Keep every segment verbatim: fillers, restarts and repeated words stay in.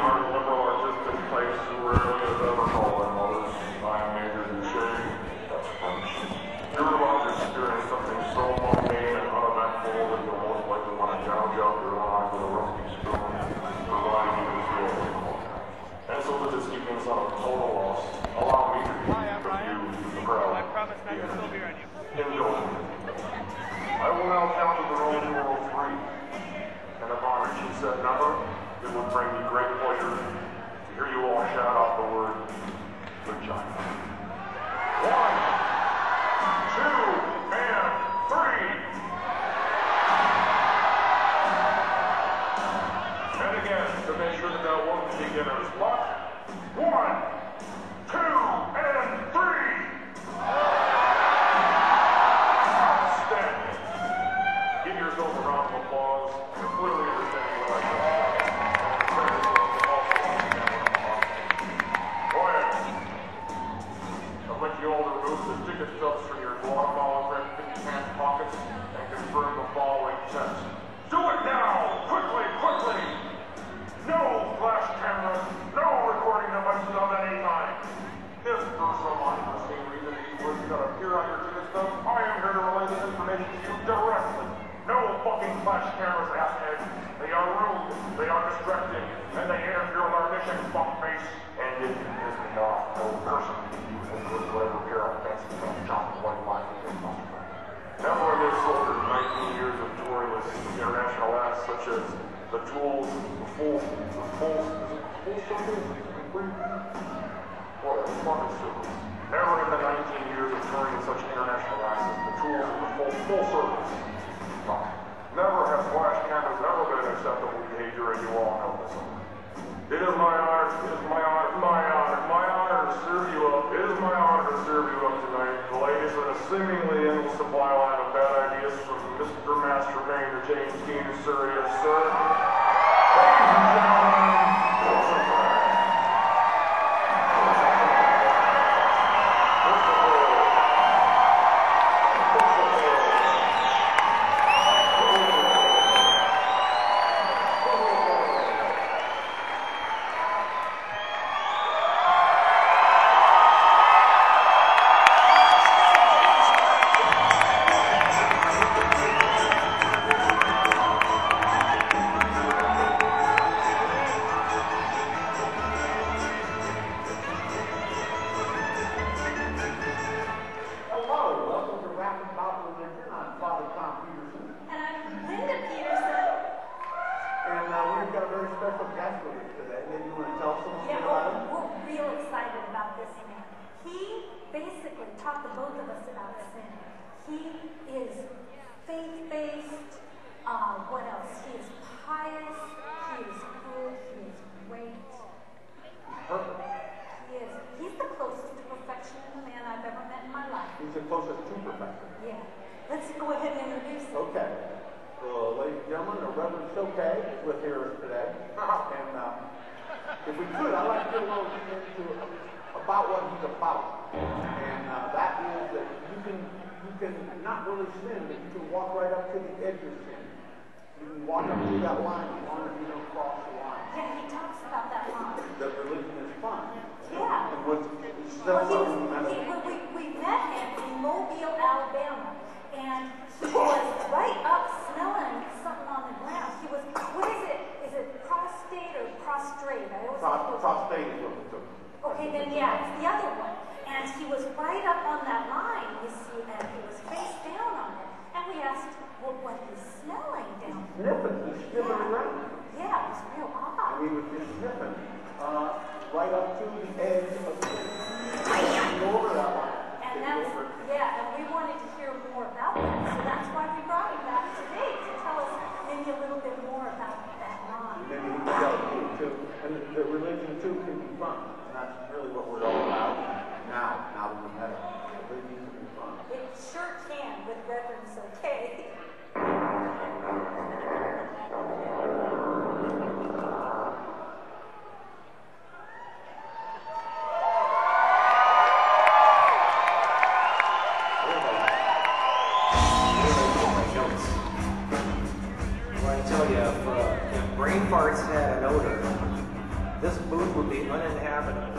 art and liberal artistic types who rarely has ever called their mothers. I am Major Duché. That's French. You're about to experience something so mundane and uneventful that you'll most likely want to gouge out your eye with a rusty spoon, providing you feel anymore. And so that this evening is not a total loss, allow me to be the view to the crowd. I promise not to spill beer on you. Indulge. I will now count to the roll numeral three. And upon reaching said number, it would bring me great pleasure to hear you all shout out the word vagina. One, two, and three. And again, to make sure that that won't be in our spot. One, two, and three. Outstanding. Give yourself a round of applause. You're clearly understanding what I do. Go ahead. I'd like you all to remove the ticket stubs from your Guatemala red pink pant pockets and confirm the following text. Do it now! Quickly, quickly! No flash cameras, no recording devices of any kind. If for some unforeseen reason these words do not appear on your ticket stub, I am here to relay this information to you directly. No fucking flash cameras, asshead. They are rude, they are distracting, and they interfere with our mission, fuckface. And if you piss me off, no person can use a good whatever pair of fancy from John White line in your mouth. Never in this over nineteen years of touring with international acts such as The Tools, The Full, The Full, The Full Circle, or The Fucking Circle. Never in the nineteen years of touring with such international acts as The Tools and The Full, Full Circles. No. Never have flash cameras ever been acceptable behavior, and you all know this. It is my honor, it is my honor, my honor, my honor to serve you up. It is my honor to serve you up tonight. The latest in a seemingly endless supply line of bad ideas from Mister Master Mayor James Dean, sir, yes, sir. Ladies and gentlemen, what's the plan? Farts had an odor. this booth would be uninhabitable.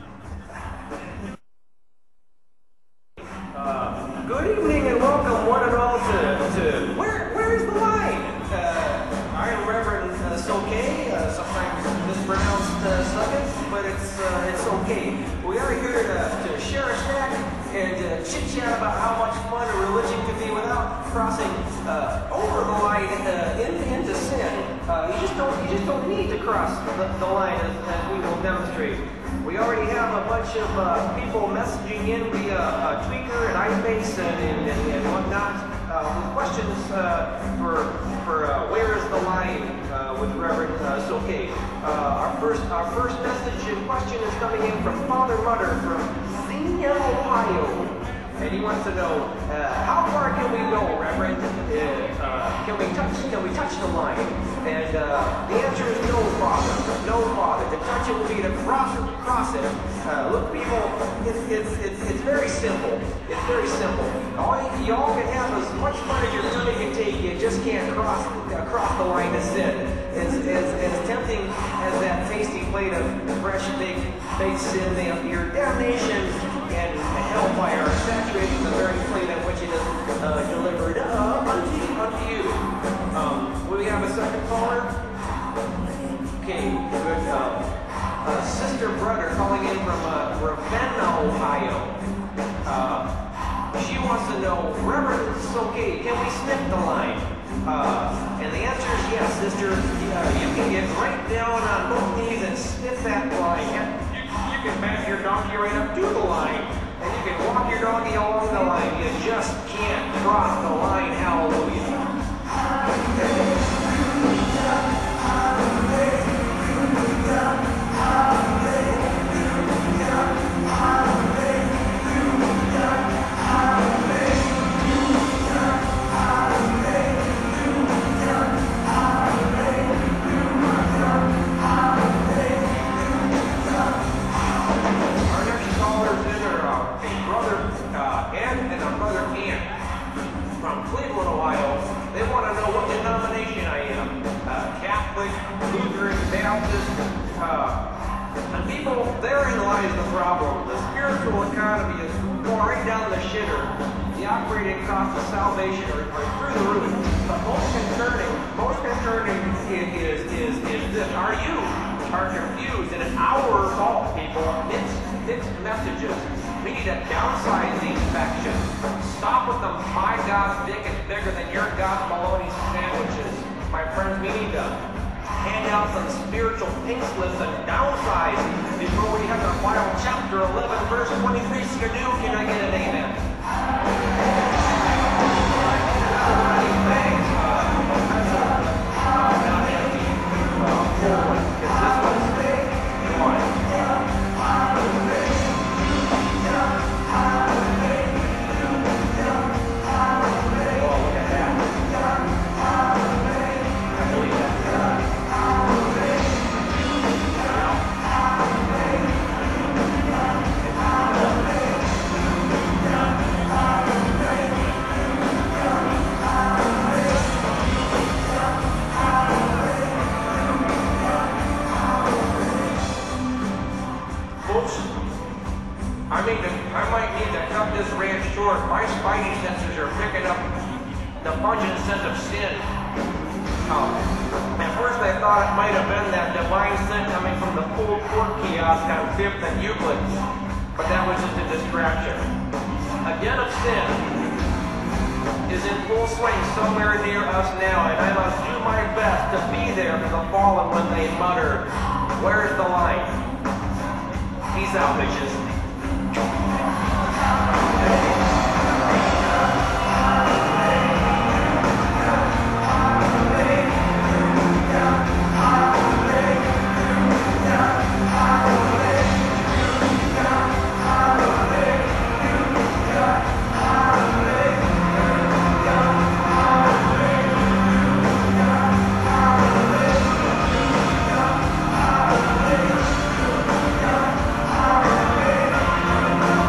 Uh, good evening and welcome one and all to, to where where's the line? Uh, I am Reverend uh, Soke, uh, sometimes mispronounced uh, Suckett, but it's uh, it's okay. We are here to, to share a snack and uh, chit-chat about how much fun a religion can be without crossing uh, over the line uh, in, into sin. Uh, you just don't you just don't need to cross the, the line as, as we will demonstrate. We already have a bunch of uh, people messaging in via uh, Tweaker and iSpace and, and, and, and whatnot uh, with questions uh, for for uh, where is the line uh, with Reverend uh, Soke. Uh, our first our first message and question is coming in from Father Mutter from Xenia, Ohio. And he wants to know, uh, how far can we go, Reverend? Uh, uh, can we touch? Can we touch the line? And uh, the answer is no, Father. No, Father. To touch it would be to cross it. Cross it. Uh, look, people, it's, it's it's it's very simple. It's very simple. All you, you all can have as much fun as your tongue can take. You just can't cross uh, cross the line to sin. As, as as tempting as that tasty plate of fresh baked baked sin, your damnation and hellfire are saturating the very plate on which it is uh, delivered uh, unto, unto you. Um, will we have a second caller? Okay, good. Um, uh, Sister Brother calling in from uh, Ravenna, Ohio. Uh, she wants to know, Reverend Soke, can we sniff the line? Uh, and the answer is yes, Sister. Uh, you can get right down on both knees and sniff that line. You, you can back your donkey right up to the line. And you can walk your doggy along the line. You just can't cross the line. Hallelujah. Cleveland, Ohio. They want to know what denomination I am. Uh, Catholic, Lutheran, Baptist. Uh, and people, therein lies the problem. The spiritual economy is going right down the shitter. The operating cost of salvation are, are through the roof. But most concerning, most concerning is, is, is this. Are you are confused? And it's our fault, people. Mixed, mixed messages. We need to downsize these factions. Stop with them. My God's dick is bigger than your God's bologna sandwiches. My friends, we need to hand out some spiritual pink slips and downsize before we have to file chapter eleven, verse twenty-three. Skidoo, can I get an amen? Thanks. Uh, uh, is this one? One. I mean, I might need to cut this ranch short. My spidey senses are picking up the pungent scent of sin. Um, at first I thought it might have been that divine scent coming from the pulled pork kiosk on fifth and Euclid, but that was just a distraction. A den of sin is in full swing somewhere near us now, and I must do my best to be there for the fallen when they mutter, "Where's the line?" Peace out, bitches. Hallelujah.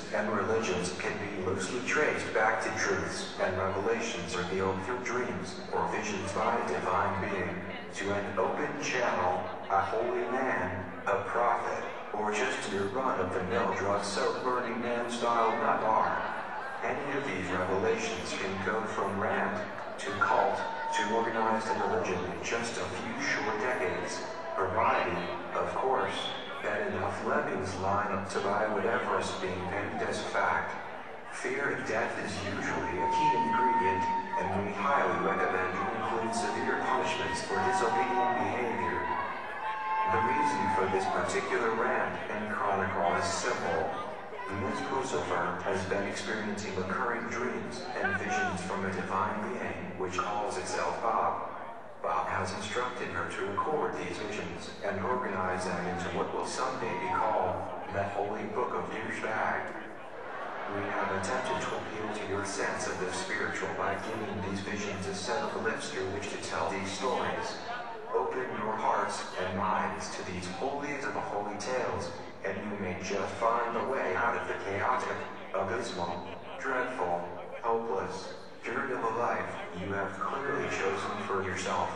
and religions can be loosely traced back to truths and revelations revealed through dreams or visions by a divine being, to an open channel, a holy man, a prophet, or just your run-of-the-mill drug-soaked Burning Man style nut bar. Any of these revelations can go from rant to cult to organized religion in just a few short decades, provided, of course, that enough lemmings line up to buy whatever is being pegged as fact. Fear of death is usually a key ingredient, and we highly recommend you include severe punishments for disobedient behavior. The reason for this particular rant and chronicle is simple. Miss Lucifer has been experiencing recurring dreams and visions from a divine being which calls itself Bob. Bob has instructed her to record these visions and organize them into what will someday be called the Holy Book of Douchebag. We have attempted to appeal to your sense of the spiritual by giving these visions a set of lips through which to tell these stories. Open your hearts and minds to these holiest of the holy tales, and you may just find a way out of the chaotic, abysmal, dreadful, hopeless journey of a life you have clearly chosen for yourself.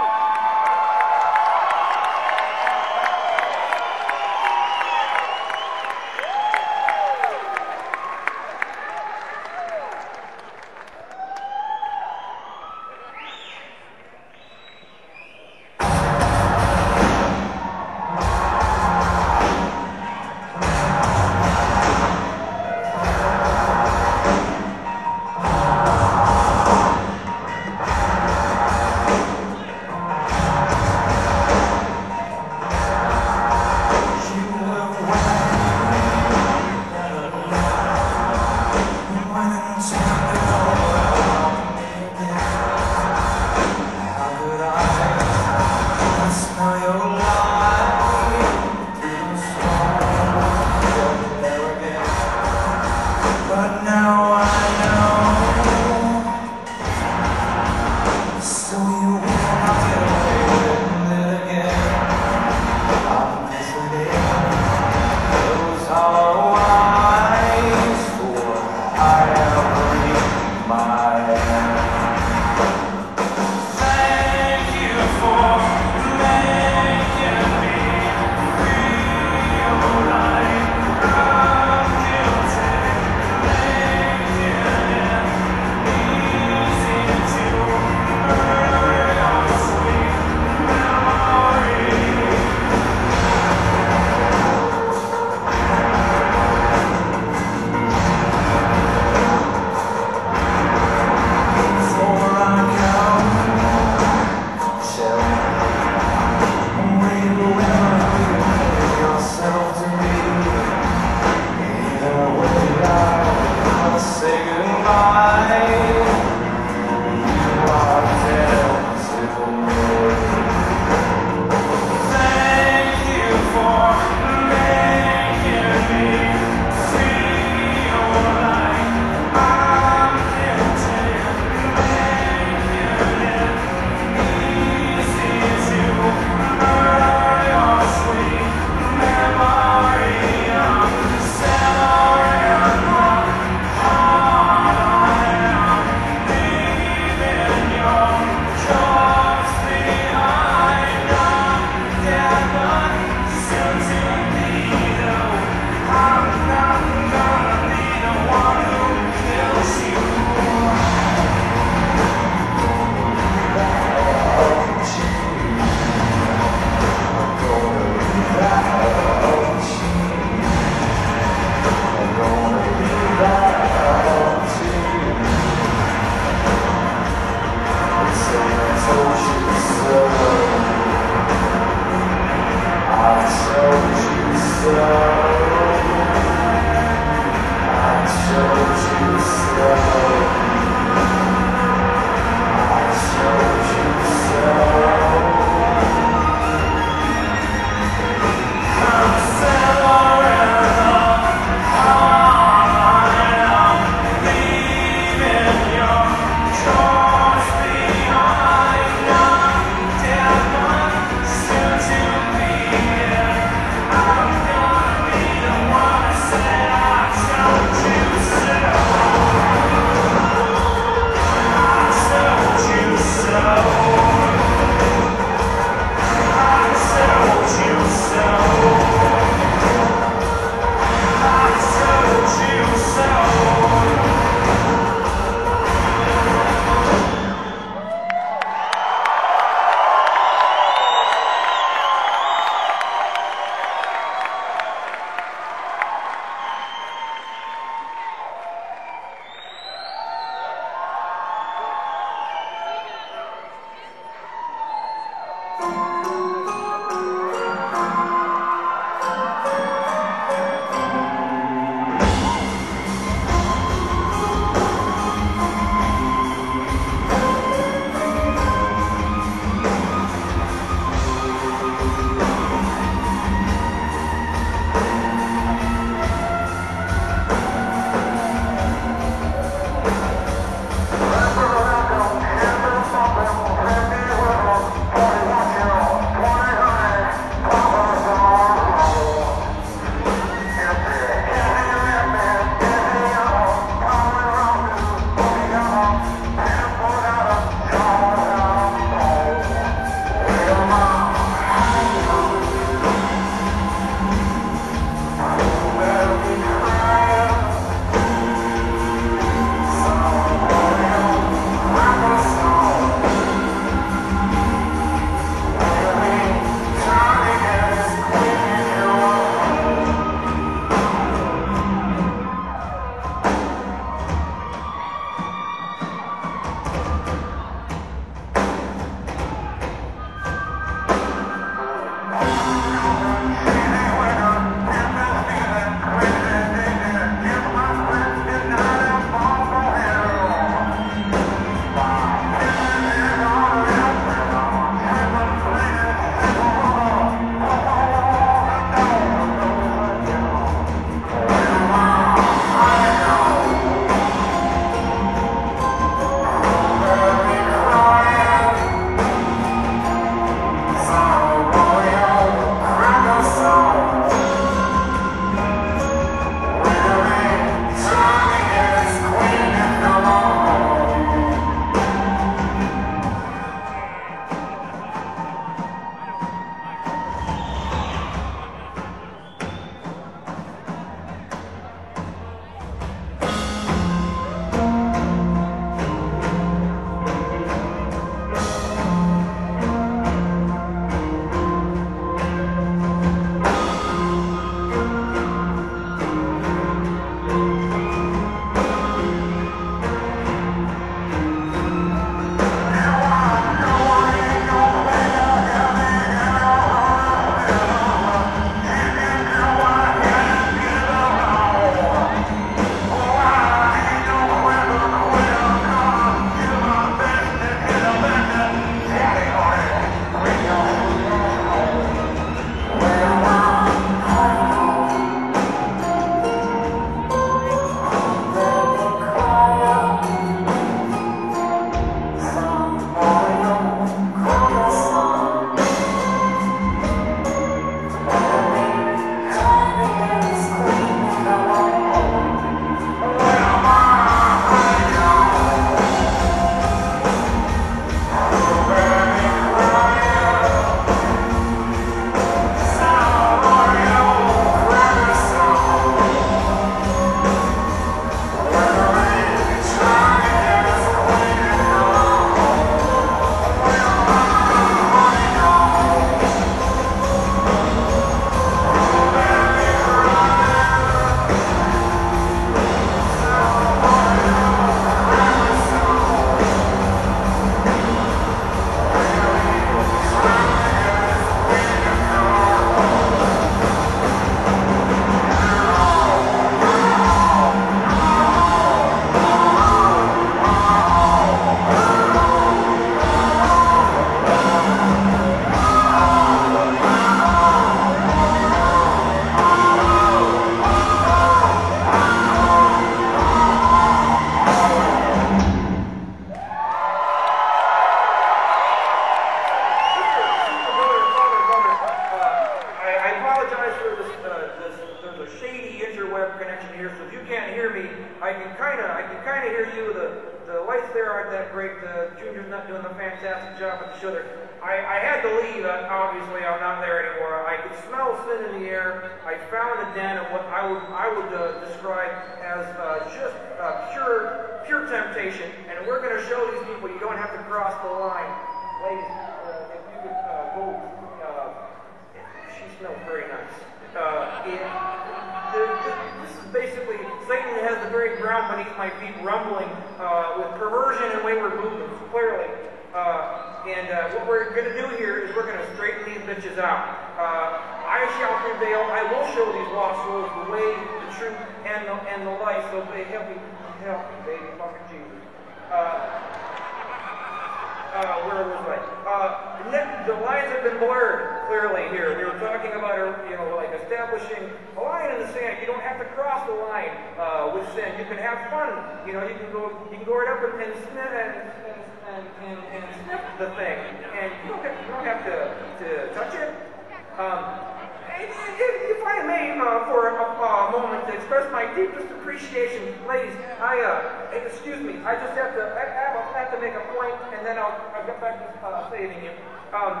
that great. The junior's not doing a fantastic job at the show there. I, I had to leave. Uh, obviously, I'm not there anymore. I could smell sin in the air. I found a den of what I would I would uh, describe as uh, just uh, pure pure temptation. And we're going to show these people you don't have to cross the line. Ladies, uh, if you could uh, go. Uh, she smells very nice. Uh, it, the, the, this is basically Satan has the very ground beneath my feet rumbling uh, with perversion and wayward movements, clearly. Uh, and uh, what we're going to do here is we're going to straighten these bitches out. Uh, I shall prevail. I will show these lost souls the way, the truth, and the, and the life. So they help me, help me, baby, fucking Jesus. Uh, Uh, where was I? Uh, the lines have been blurred, clearly, here. We were talking about, you know, like establishing a line in the sand. You don't have to cross the line uh, with sin. You can have fun. You know, you can go you can go right up and, and sniff and, and, and, and sniff the thing. And you don't have, you don't have to, to touch it. Um, if, if I may, uh, for a, a moment, to express my deepest appreciation, ladies, I, uh, excuse me, I just have to, I have, I have to make a point, and then I'll, I'll get back to uh, saving you. Um,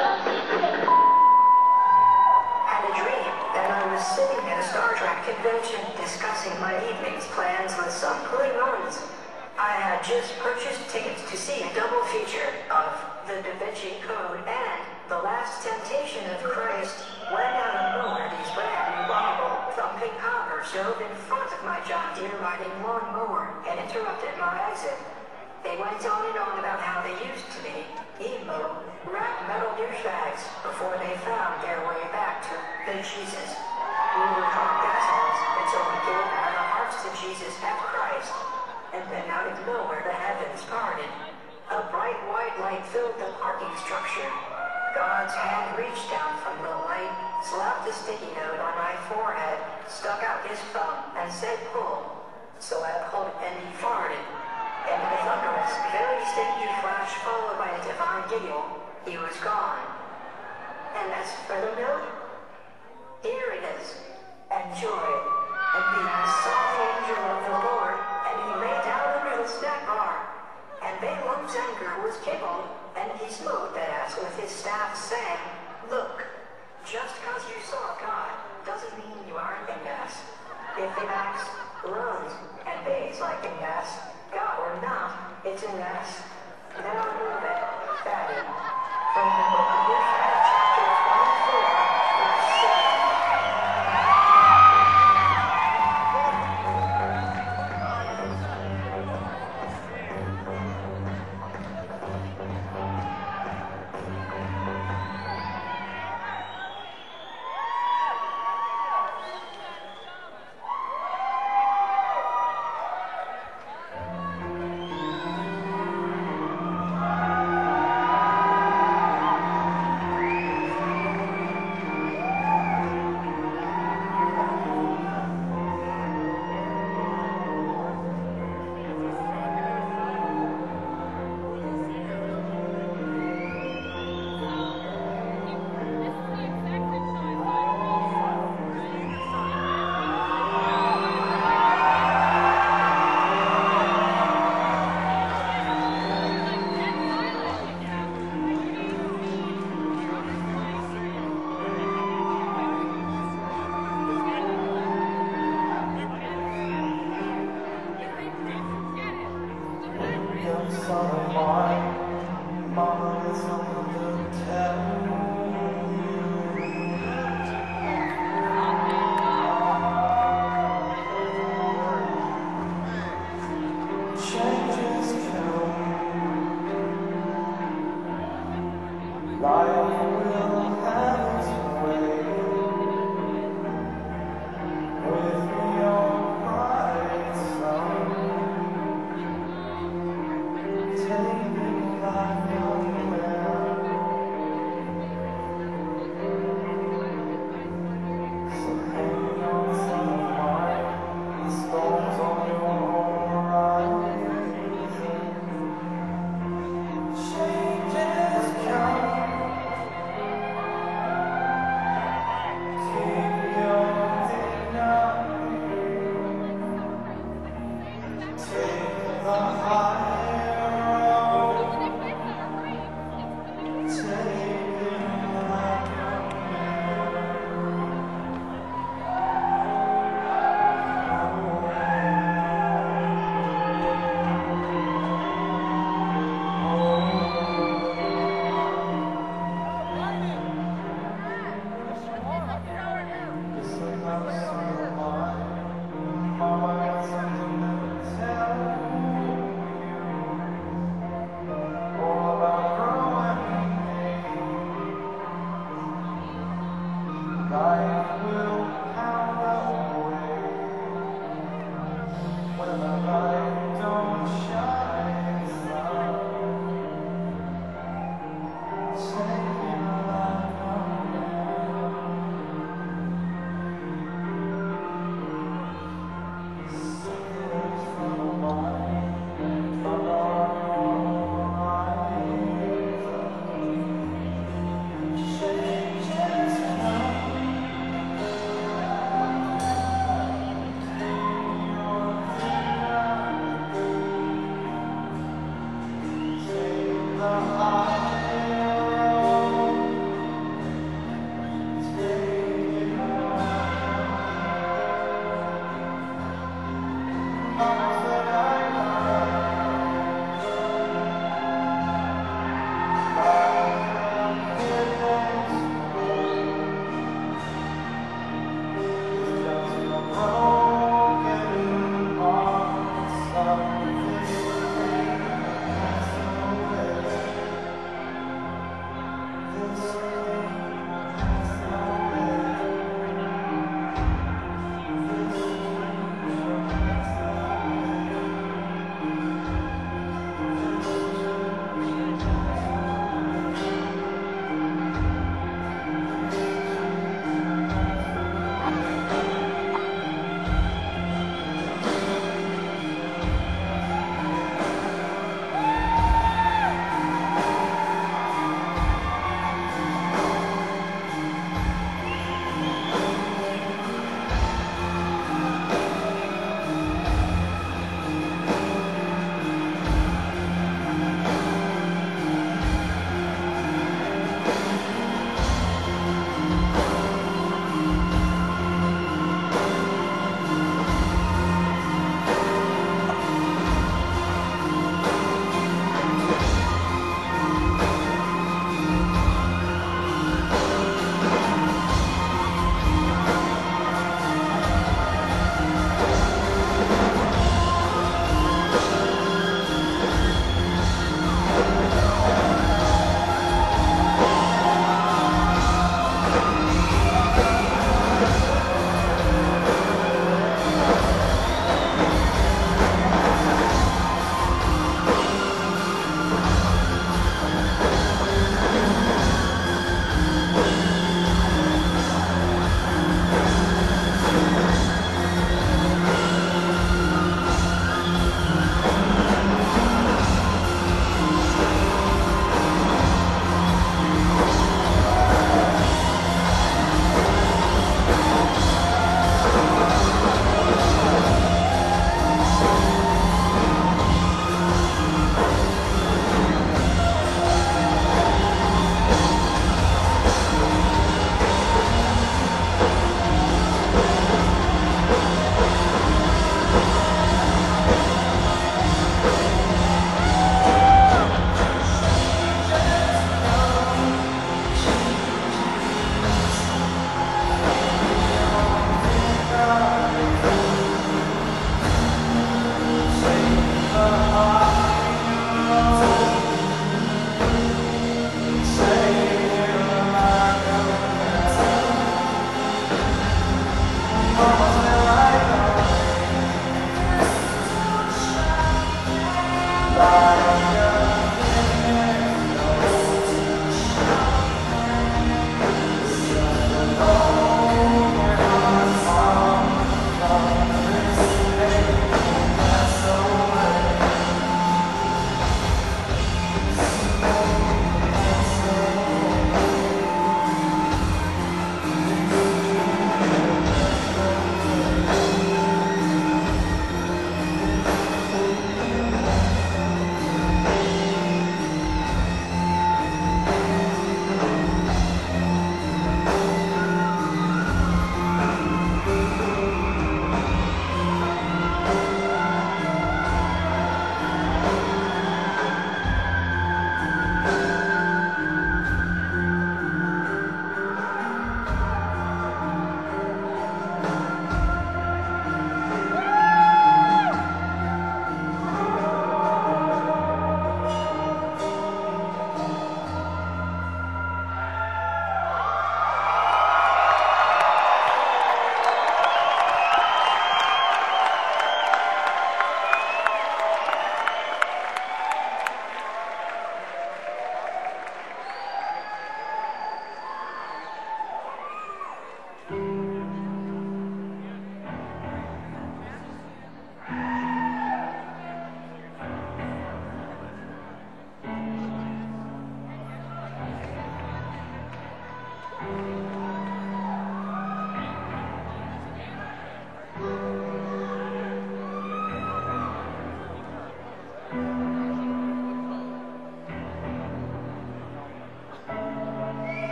had a dream that I was sitting at a Star Trek convention discussing my evening's plans with some Klingons. I had just purchased tickets to see a double feature of The Da Vinci Code and The Last Temptation of Christ, when out of nowhere these brand new Volvo thumping hoppers drove in front of my John Deere riding lawnmower and interrupted my exit. They went on and on about how they used to be emo, rap metal douchebags before they found their way back to the Jesus. We were drunk assholes until we gave our hearts to Jesus at Christ. And then out of nowhere the heavens parted. A bright white light filled the parking structure. God's hand reached down from the light, slapped a sticky note on my forehead, stuck out his thumb, and said pull. So I pulled and he farted. And in a thunderous, very sticky flash followed by a divine giggle, he was gone. And as for the note, here it is. Enjoy it. And the soft angel of the Lord, and he lay down under the snack bar. And Balaam's anger was kindled, and he smote that ass with his staff, saying, look, just because you saw God doesn't mean you aren't an ass. If it acts, runs, and behaves like an ass, God or not, it's an ass. Now move it, fatty. From the book of Yeshua, chapter twenty-four, verse seven.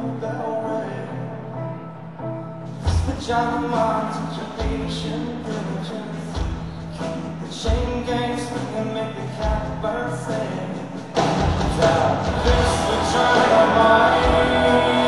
slow bell ring. Switch on the mind, situation, diligence. Keep the chain gang swinging, make the catbird sing. Without this, switch on the mind.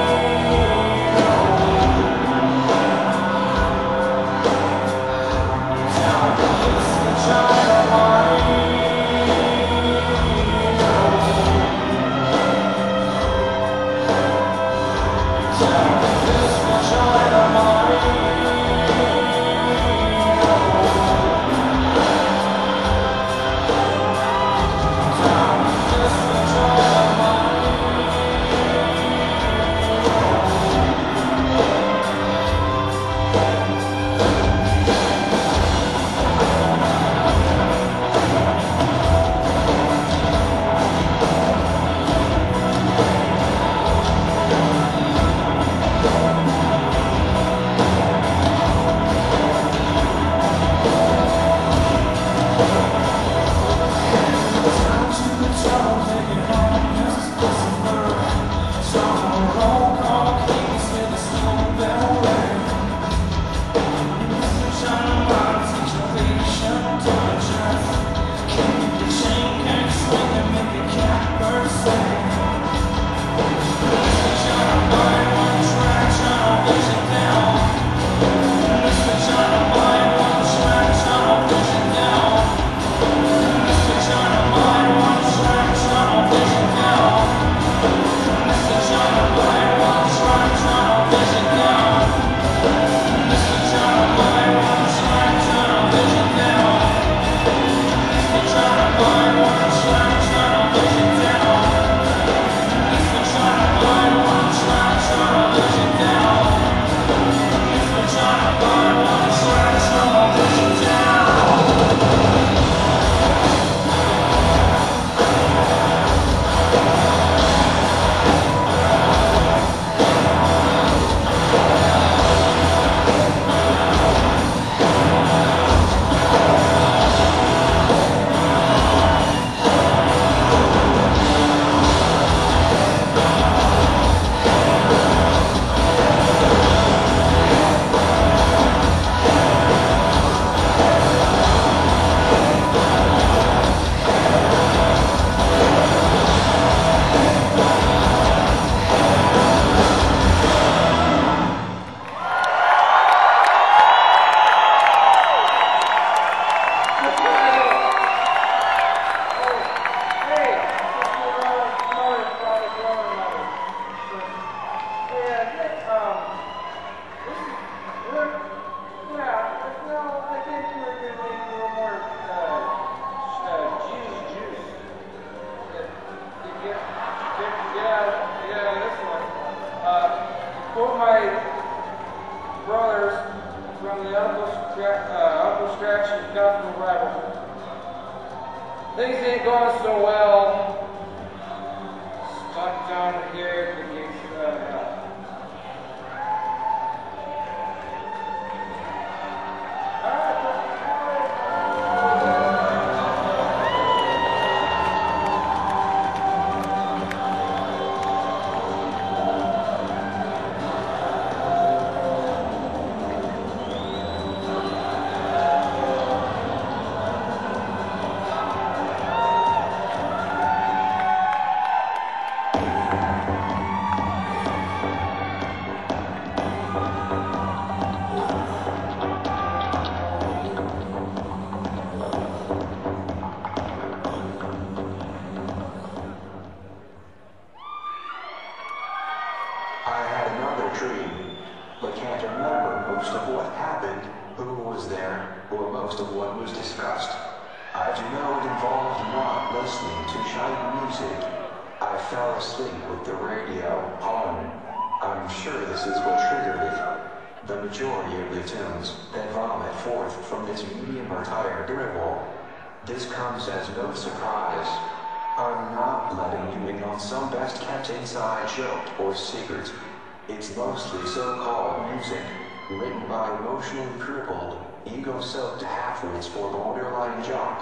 It's mostly so-called music, written by emotionally crippled, ego-soaked half-wits for borderline jock,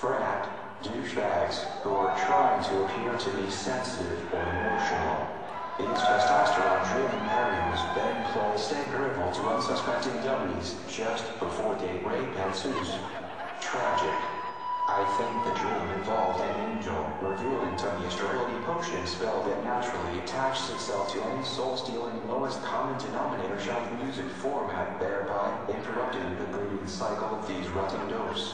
frat, douchebags who are trying to appear to be sensitive or emotional. It is testosterone-driven areas that employ stag drivel to unsuspecting dummies just before date rape ensues. Tragic. I think the dream involved an angel revealing to me a sterility potion spell that naturally attaches itself to any soul-stealing lowest common denominator shelf music format, thereby interrupting the breeding cycle of these rutting dopes.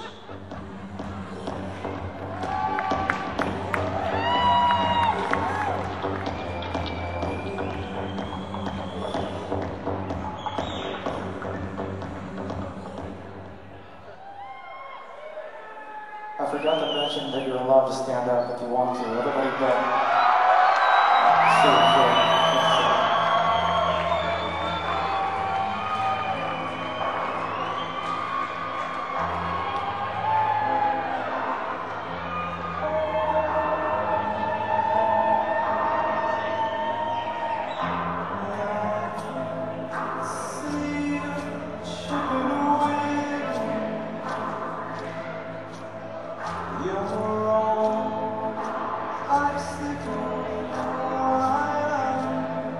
I forgot to mention that you're allowed to stand up if you want to. Everybody but Sue, Phil. You're all I see.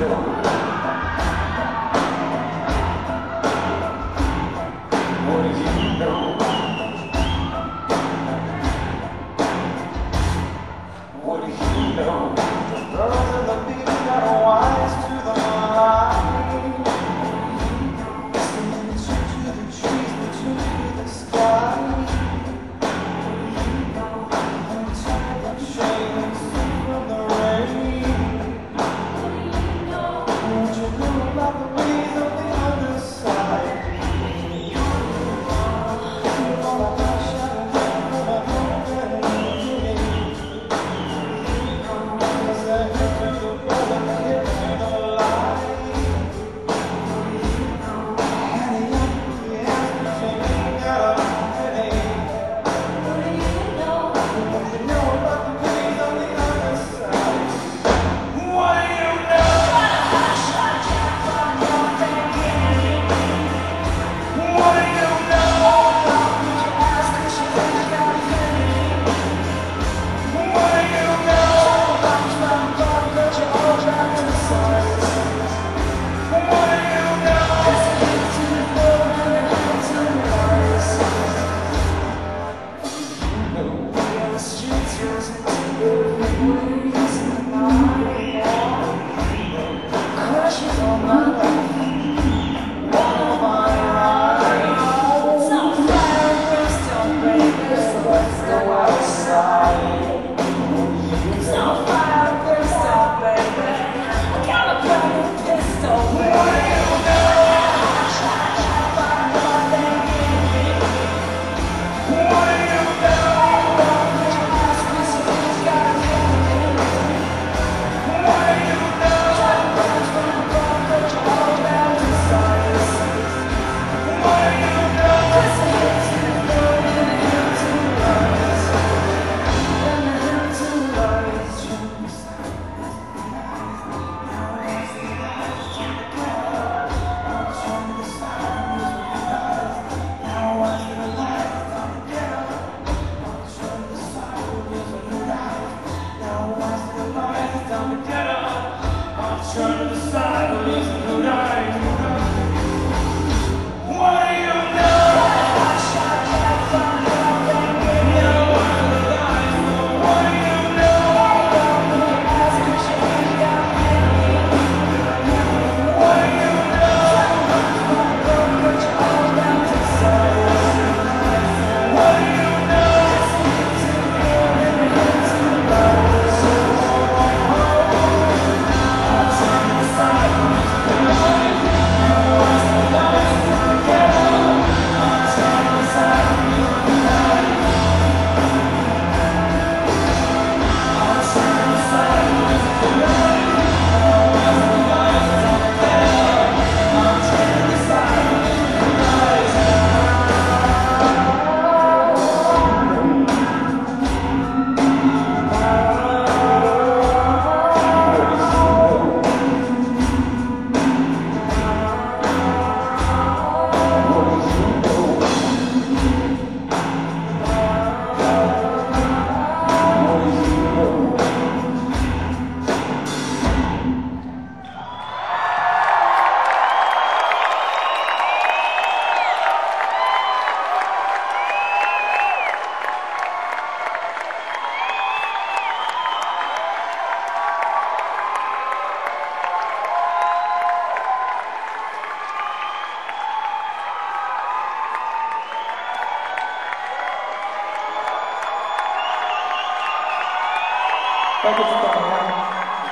Thank you for coming out.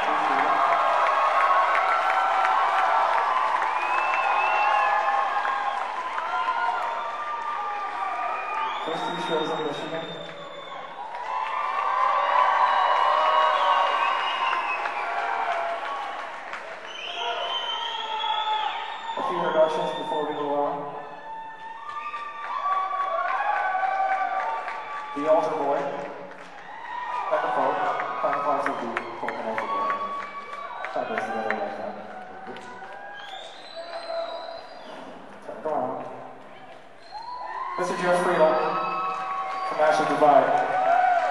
First two shows in Michigan. A few introductions before we go on. The Altar Boy, at the folk, final parts of the folk and Altar Boy. Try to together like that. Turn it around. Mister Jeff Friedel from Asher Divide.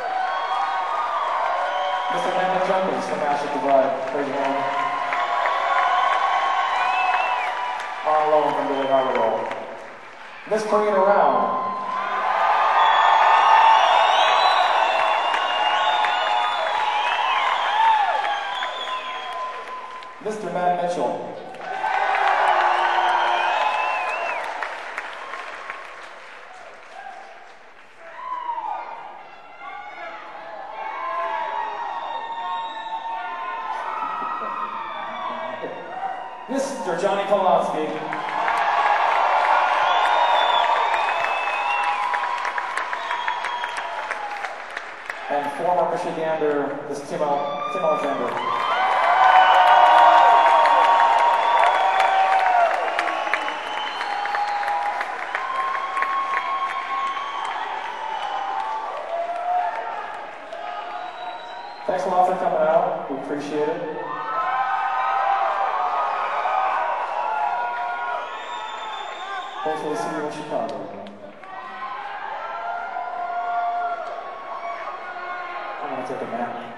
Mister Landon Junkins from Asher Divide. Raise your hand. Harbor Roll. Let's bring it around. Mister Matt Mitchell. Mister Johnny Polonsky. And former Michigander, this Tim, Al- Tim Alexander. Thanks a lot for coming out. We appreciate it. Hopefully see you in Chicago. I'm gonna take a nap.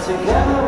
together